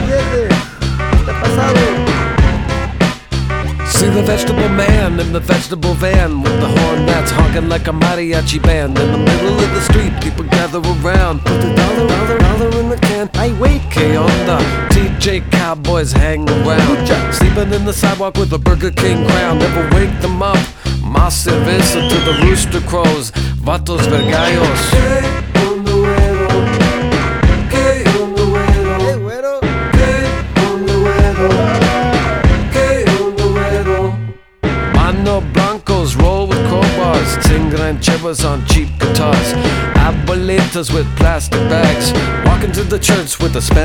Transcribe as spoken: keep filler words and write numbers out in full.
siete. ¿Qué ha pasado? See the vegetable man in the vegetable van with the horn that's honking like a mariachi band. In the middle of the street, people gather around. Put the dollar, dollar, dollar in the can. Ay, wait. K on the T J Cowboys hang around. Sleeping in the sidewalk with a Burger King crown. Never wake them up. Más cerveza to the rooster crows. Vatos vergallos. Hey, güero. Mano blancos roll with crowbars. Sing rancheras on cheap guitars. Abuelitas with plastic bags. Walking to the church with a Spanish